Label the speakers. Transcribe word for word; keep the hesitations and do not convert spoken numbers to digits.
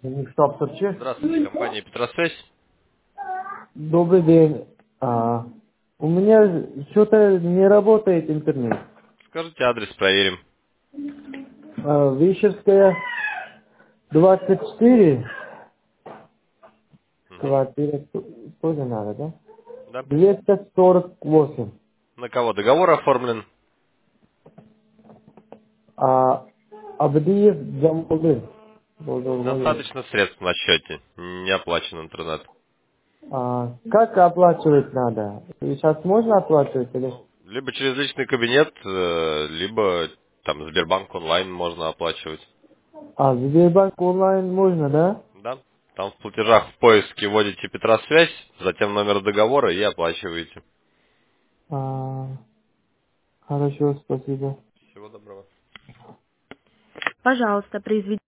Speaker 1: Стоп, Сочи.
Speaker 2: Здравствуйте, компания Петросвязь.
Speaker 1: Добрый день. А, у меня что-то не работает интернет.
Speaker 2: Скажите адрес, проверим.
Speaker 1: А, Вишерская, двадцать четыре,
Speaker 2: Мгм.
Speaker 1: квартира т- тоже надо, да?
Speaker 2: Да.
Speaker 1: двести сорок восемь.
Speaker 2: На кого договор оформлен?
Speaker 1: А, Абдиев Джамбулин. Богданович.
Speaker 2: Достаточно средств на счете. Не оплачен интернет.
Speaker 1: А, как оплачивать надо? Сейчас можно оплачивать или?
Speaker 2: Ну, либо через личный кабинет, э, либо там Сбербанк онлайн можно оплачивать.
Speaker 1: А, Сбербанк онлайн можно, да?
Speaker 2: Да. Там в платежах в поиске вводите Петросвязь, затем номер договора и оплачиваете.
Speaker 1: А, хорошо, спасибо.
Speaker 2: Всего доброго.
Speaker 1: Пожалуйста, произведите.